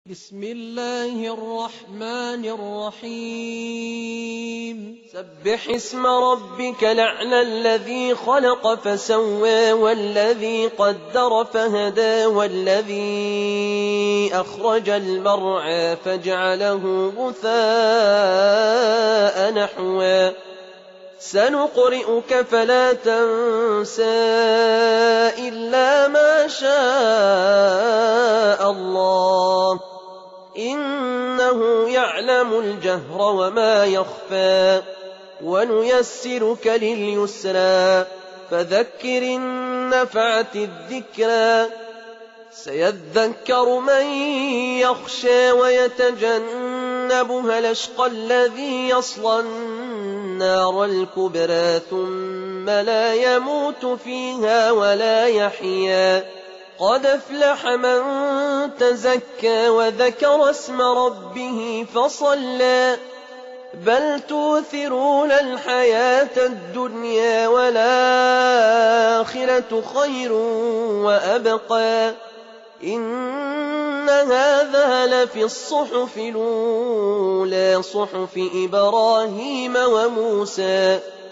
بسم الله الرحمن الرحيم سبح اسم ربك الأعلى الذي خلق فسوى والذي قدر فهدى والذي أخرج المرعى فجعله غثاء نحوا سنقرئك فلا تنسى إلا ما شاء الله إنه يعلم الجهر وما يخفى ونيسرك لليسرى فذكر إن نفعت الذكرى سيذكر من يخشى ويتجنبها الأشقى الذي يصلى النار الكبرى ثم لا يموت فيها ولا يحيا قد أفلح من تزكى وذكر اسم ربه فصلى بل توثرون الحياة الدنيا والآخرة خير وأبقى إن هذا لفي الصحف الأولى صحف إبراهيم وموسى